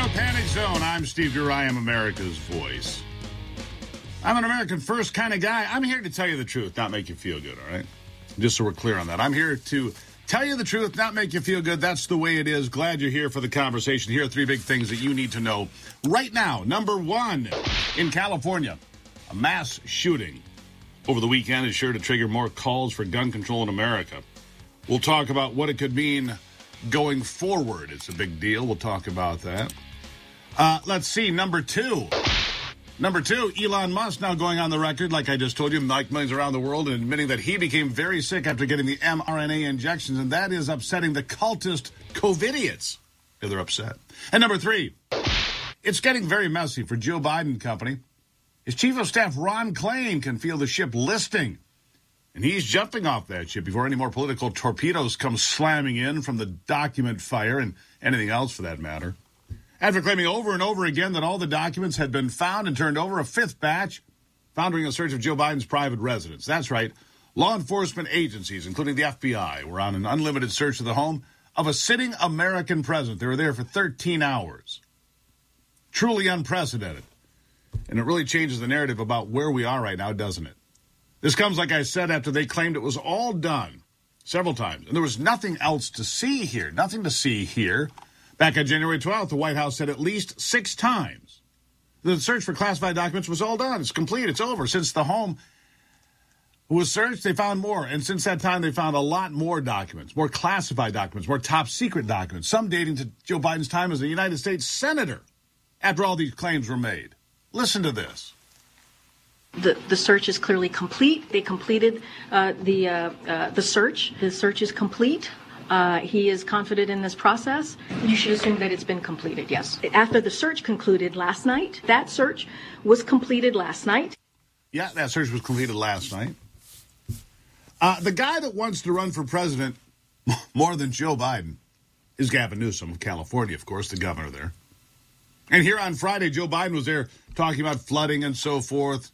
Zero Panic Zone. I'm Steve Uri. I'm America's voice. I'm an American first kind of guy. I'm here to tell you the truth, not make you feel good, all right? Just so we're clear on that. I'm here to tell you the truth, not make you feel good. That's the way it is. Glad you're here for the conversation. Here are three big things that you need to know right now. Number one, in California, a mass shooting over the weekend is sure to trigger more calls for gun control in America. We'll talk about what it could mean going forward. It's a big deal. We'll talk about that. Let's see. Number two, Elon Musk now going on the record, like I just told you, like millions around the world, and admitting that he became very sick after getting the mRNA injections, and that is upsetting the cultist COVIDiots. Yeah, they're upset. And number three, it's getting very messy for Joe Biden company. His chief of staff, Ron Klain, can feel the ship listing, and he's jumping off that ship before any more political torpedoes come slamming in from the document fire and anything else for that matter. After claiming over and over again that all the documents had been found and turned over, a fifth batch found during a search of Joe Biden's private residence. That's right. Law enforcement agencies, including the FBI, were on an unlimited search of the home of a sitting American president. They were there for 13 hours. Truly unprecedented. And it really changes the narrative about where we are right now, doesn't it? This comes, like I said, after they claimed it was all done several times. And there was nothing else to see here. Nothing to see here. Back on January 12th, the White House said at least 6 times the search for classified documents was all done. It's complete. It's over. Since the home was searched, they found more. And since that time, they found a lot more documents, more classified documents, more top secret documents, some dating to Joe Biden's time as a United States Senator after all these claims were made. Listen to this. The search is clearly complete. They completed the search. The search is complete. He is confident in this process. You should assume that it's been completed, yes. After the search concluded last night, that search was completed last night. Yeah, that search was completed last night. The guy that wants to run for president more than Joe Biden is Gavin Newsom of California, of course, the governor there. And here on Friday, Joe Biden was there talking about flooding and so forth.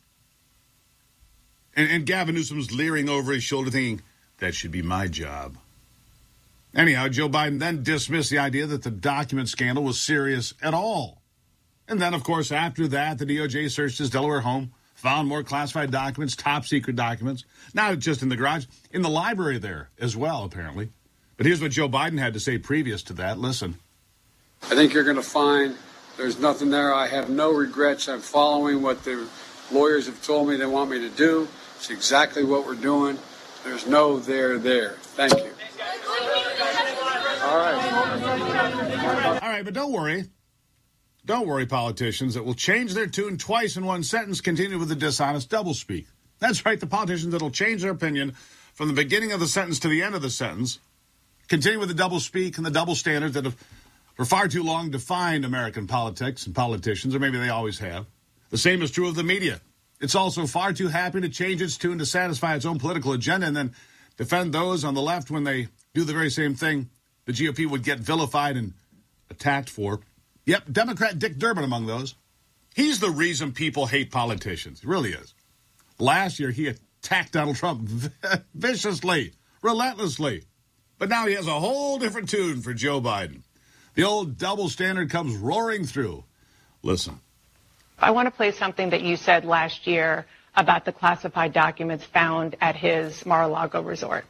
And Gavin Newsom's leering over his shoulder thinking, that should be my job. Anyhow, Joe Biden then dismissed the idea that the document scandal was serious at all. And then, of course, after that, the DOJ searched his Delaware home, found more classified documents, top secret documents, not just in the garage, in the library there as well, apparently. But here's what Joe Biden had to say previous to that. Listen. I think you're going to find there's nothing there. I have no regrets. I'm following what the lawyers have told me they want me to do. It's exactly what we're doing. There's no there. Thank you. All right, but don't worry. Don't worry, politicians, that will change their tune twice in one sentence, continue with the dishonest doublespeak. That's right, the politicians that will change their opinion from the beginning of the sentence to the end of the sentence, continue with the doublespeak and the double standards that have for far too long defined American politics and politicians, or maybe they always have. The same is true of the media. It's also far too happy to change its tune to satisfy its own political agenda and then defend those on the left when they do the very same thing the GOP would get vilified and attacked for. Yep, Democrat Dick Durbin among those. He's the reason people hate politicians. He really is. Last year, he attacked Donald Trump viciously, relentlessly. But now he has a whole different tune for Joe Biden. The old double standard comes roaring through. Listen. I want to play something that you said last year about the classified documents found at his Mar-a-Lago resort.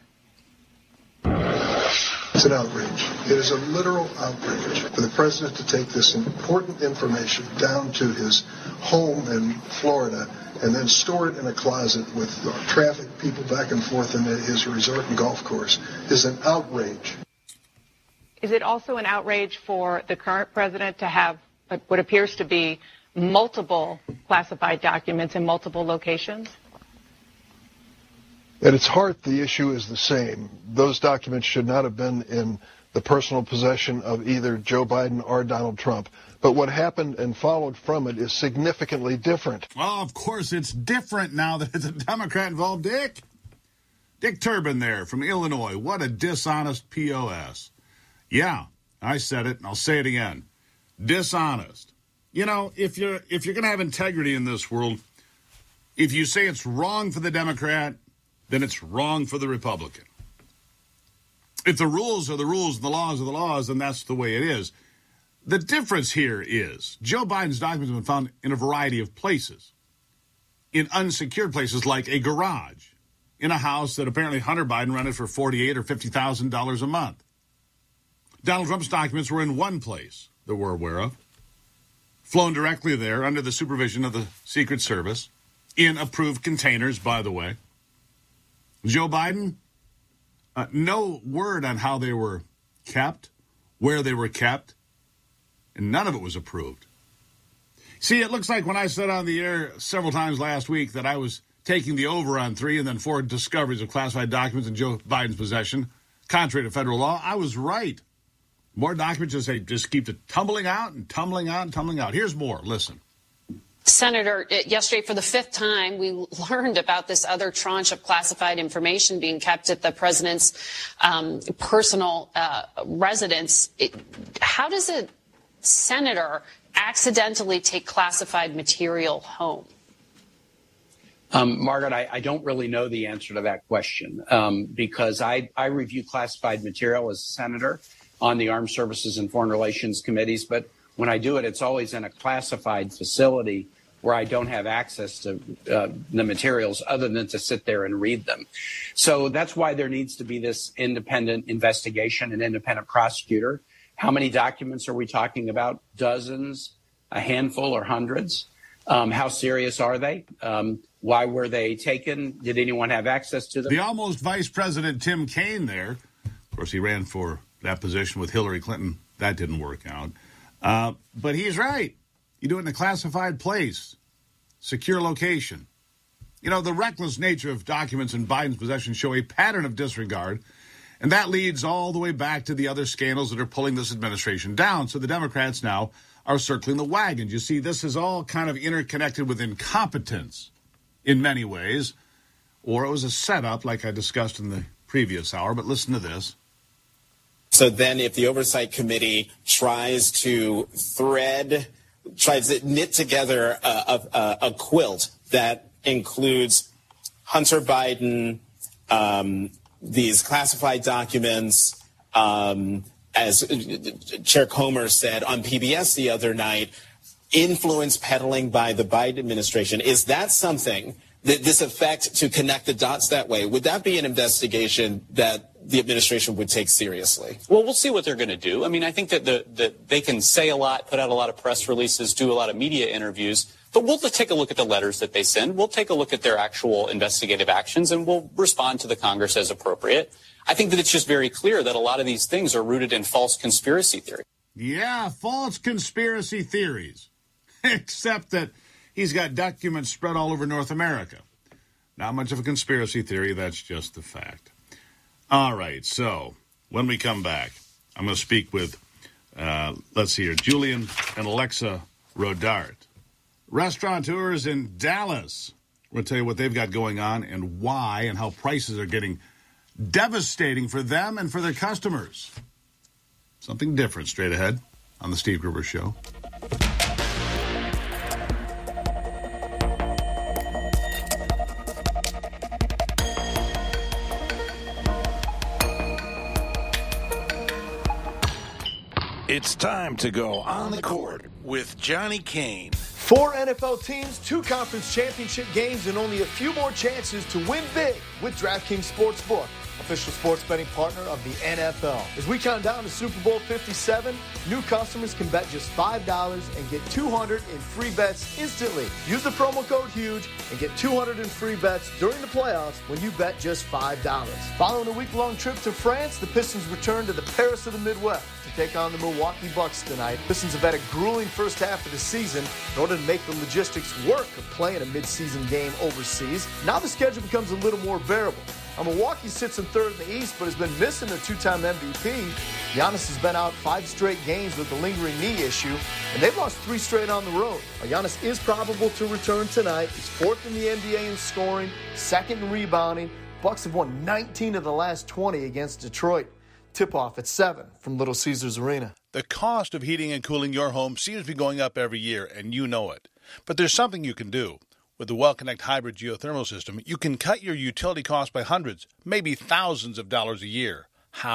It's an outrage. It is a literal outrage for the president to take this important information down to his home in Florida and then store it in a closet with traffic, people back and forth in his resort and golf course is an outrage. Is it also an outrage for the current president to have what appears to be multiple classified documents in multiple locations? At its heart, the issue is the same. Those documents should not have been in the personal possession of either Joe Biden or Donald Trump. But what happened and followed from it is significantly different. Well, of course, it's different now that it's a Democrat involved, Dick. Dick Durbin there from Illinois. What a dishonest POS. Yeah, I said it, and I'll say it again. Dishonest. You know, if you're going to have integrity in this world, if you say it's wrong for the Democrat, then it's wrong for the Republican. If the rules are the rules and the laws are the laws, then that's the way it is. The difference here is Joe Biden's documents have been found in a variety of places, in unsecured places like a garage, in a house that apparently Hunter Biden rented for $48,000 or $50,000 a month. Donald Trump's documents were in one place that we're aware of, flown directly there under the supervision of the Secret Service, in approved containers, by the way. Joe Biden, no word on how they were kept, where they were kept, and none of it was approved. See, it looks like when I said on the air several times last week that I was taking the over on 3 and then 4 discoveries of classified documents in Joe Biden's possession, contrary to federal law, I was right. More documents just keep tumbling out and tumbling out and tumbling out. Here's more. Listen. Senator, yesterday for the 5th time, we learned about this other tranche of classified information being kept at the president's personal residence. How does a senator accidentally take classified material home? Margaret, I don't really know the answer to that question because I review classified material as a senator on the Armed Services and Foreign Relations committees. But when I do it, it's always in a classified facility where I don't have access to the materials other than to sit there and read them. So that's why there needs to be this independent investigation, an independent prosecutor. How many documents are we talking about? Dozens, a handful, or hundreds? How serious are they? Why were they taken? Did anyone have access to them? The almost Vice President Tim Kaine there, of course, he ran for that position with Hillary Clinton. That didn't work out. But he's right. You do it in a classified place, secure location. You know, the reckless nature of documents in Biden's possession show a pattern of disregard, and that leads all the way back to the other scandals that are pulling this administration down. So the Democrats now are circling the wagons. You see, this is all kind of interconnected with incompetence in many ways, or it was a setup like I discussed in the previous hour. But listen to this. So then if the Oversight Committee tries to knit together a quilt that includes Hunter Biden, these classified documents, as Chair Comer said on PBS the other night, influence peddling by the Biden administration. Is that something, that this effect to connect the dots that way, would that be an investigation that the administration would take seriously? Well, we'll see what they're going to do. I mean, I think that they can say a lot, put out a lot of press releases, do a lot of media interviews, but we'll take a look at the letters that they send. We'll take a look at their actual investigative actions, and we'll respond to the Congress as appropriate. I think that it's just very clear that a lot of these things are rooted in false conspiracy theory. Yeah, false conspiracy theories. Except that he's got documents spread all over North America. Not much of a conspiracy theory, that's just the fact. All right, so when we come back, I'm going to speak with, let's see here, Julian and Alexa Rodart, restaurateurs in Dallas. We're going to tell you what they've got going on and why, and how prices are getting devastating for them and for their customers. Something different straight ahead on the Steve Gruber Show. It's time to go on the court with Johnny Kane. 4 NFL teams, 2 conference championship games, and only a few more chances to win big with DraftKings Sportsbook, official sports betting partner of the NFL. As we count down to Super Bowl 57, new customers can bet just $5 and get $200 in free bets instantly. Use the promo code HUGE and get $200 in free bets during the playoffs when you bet just $5. Following a week-long trip to France, the Pistons return to the Paris of the Midwest to take on the Milwaukee Bucks tonight. Pistons have had a grueling first half of the season in order to make the logistics work of playing a mid-season game overseas. Now the schedule becomes a little more bearable. Milwaukee sits in third in the East, but has been missing a 2-time MVP. Giannis has been out 5 straight games with a lingering knee issue, and they've lost 3 straight on the road. Giannis is probable to return tonight. He's 4th in the NBA in scoring, 2nd in rebounding. Bucks have won 19 of the last 20 against Detroit. Tip-off at 7 from Little Caesars Arena. The cost of heating and cooling your home seems to be going up every year, and you know it. But there's something you can do. With the WellConnect hybrid geothermal system, you can cut your utility costs by hundreds, maybe thousands of dollars a year. How?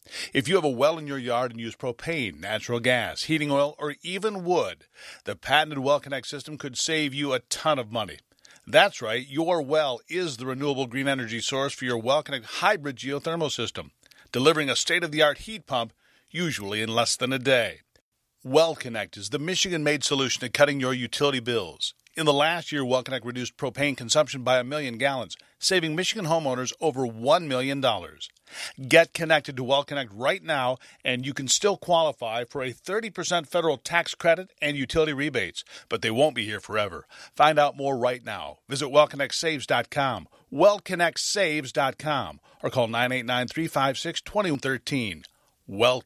If you have a well in your yard and use propane, natural gas, heating oil, or even wood, the patented WellConnect system could save you a ton of money. That's right, your well is the renewable green energy source for your WellConnect hybrid geothermal system, delivering a state-of-the-art heat pump, usually in less than a day. WellConnect is the Michigan-made solution to cutting your utility bills. In the last year, WellConnect reduced propane consumption by 1 million gallons, saving Michigan homeowners over $1 million. Get connected to WellConnect right now, and you can still qualify for a 30% federal tax credit and utility rebates, but they won't be here forever. Find out more right now. Visit WellConnectSaves.com, WellConnectSaves.com, or call 989-356-2113. WellConnect.